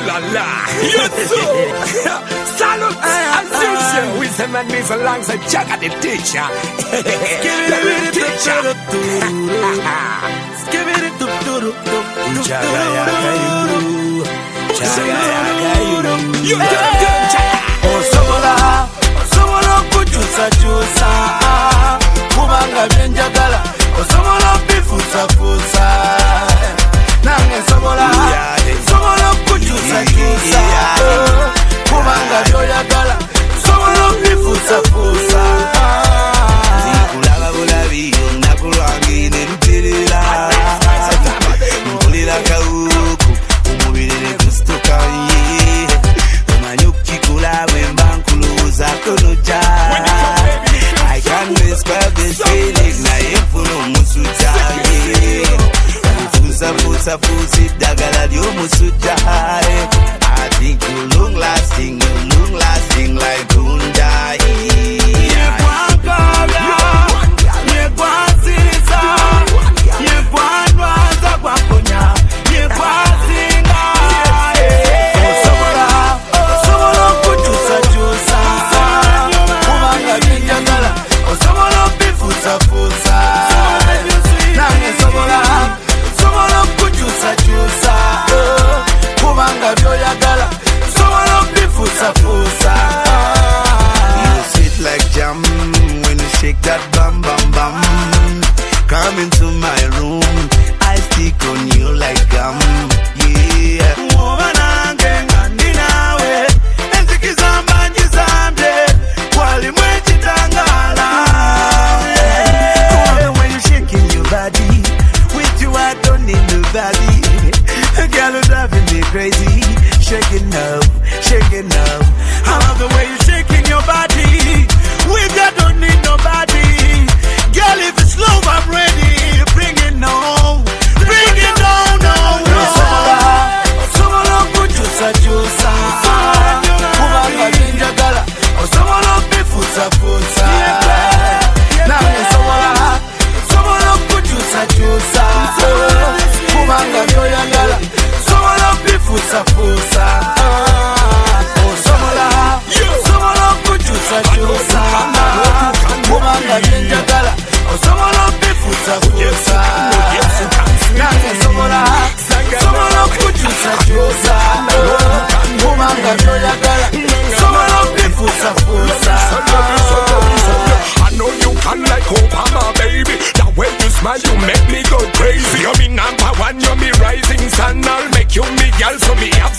la la. Yes, sir. Salute and teacher. We say man means alongside Jaga the teacher. The teacher. Osobola kuchusa chusa kubanga byenjagala osobola bifusa fusa nange sobola kuchusa chusa kubanga byoyagala osobola bifusa fusa zikulaga bulabi nakulwangine luterera mpulira kawuku umubiri ne gustuka I can't describe this feeling. Na yefuno musuja fusa fusi dagala dio musuja. I think you long lasting like Gunda. That bam bam bam. Come into my room, I stick on you like gum. Yeah. Mwanange ngandinawe, enzikizamba njizambe, wali mwechitangala. When you shaking your body, with you I don't need nobody. Girl, you're driving me crazy. Shaking now, shaking now. I love the way you're shaking your body. With you I don't need nobody. Girl, if it's slow, I'm ready. Bring it on. Bring it on, Osobola kuchusa chusa kubanga byenjagala osobola bifusa fusa nange sobola kuchusa chusa kubanga byoyagala osobola bifusa fusa osobola kuchusa chusa kubanga byenjagala osobola bifusa fusa nange sobola kuchusa chusa kubanga byoyagala osobola bifusa fusa. I know you can like Obama, baby. The way you smile, you make me go crazy. You're me number one, you're me rising sun. I'll make you me girl, so me have